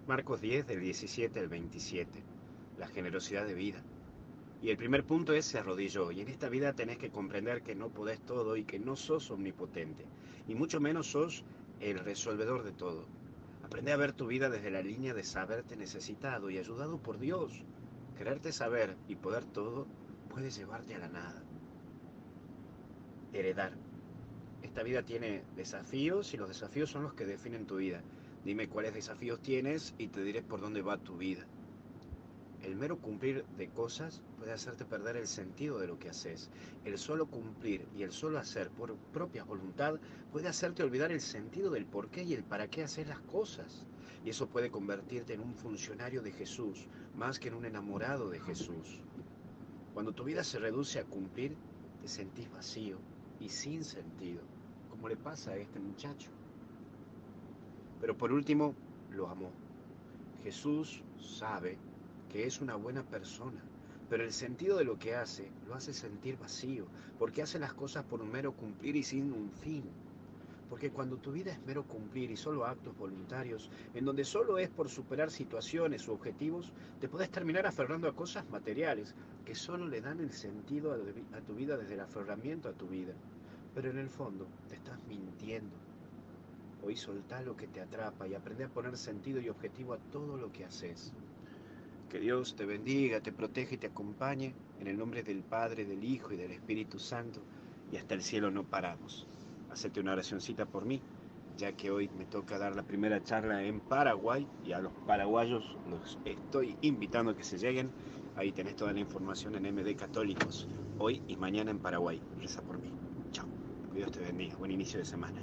Marcos 10, del 17 al 27. La generosidad de vida. Y el primer punto es se arrodilló. Y en esta vida tenés que comprender que no podés todo y que no sos omnipotente. Y mucho menos sos el resolvedor de todo. Aprende a ver tu vida desde la línea de saberte necesitado y ayudado por Dios. Quererte saber y poder todo puede llevarte a la nada. Heredar. Esta vida tiene desafíos y los desafíos son los que definen tu vida. Dime cuáles desafíos tienes y te diré por dónde va tu vida. El mero cumplir de cosas puede hacerte perder el sentido de lo que haces. El solo cumplir y el solo hacer por propia voluntad puede hacerte olvidar el sentido del por qué y el para qué hacer las cosas. Y eso puede convertirte en un funcionario de Jesús, más que en un enamorado de Jesús. Cuando tu vida se reduce a cumplir, te sentís vacío y sin sentido, como le pasa a este muchacho. Pero por último, lo amó. Jesús sabe que es una buena persona, pero el sentido de lo que hace lo hace sentir vacío, porque hace las cosas por un mero cumplir y sin un fin. Porque cuando tu vida es mero cumplir y solo actos voluntarios, en donde solo es por superar situaciones u objetivos, te puedes terminar aferrando a cosas materiales que solo le dan el sentido a tu vida desde el aferramiento a tu vida. Pero en el fondo te estás mintiendo. Hoy soltá lo que te atrapa y aprende a poner sentido y objetivo a todo lo que haces. Que Dios te bendiga, te proteja y te acompañe en el nombre del Padre, del Hijo y del Espíritu Santo. Y hasta el cielo no paramos. Hacete una oracioncita por mí, ya que hoy me toca dar la primera charla en Paraguay y a los paraguayos los estoy invitando a que se lleguen. Ahí tenés toda la información en MD Católicos, hoy y mañana en Paraguay. Reza por mí. Chao. Que Dios te bendiga. Buen inicio de semana.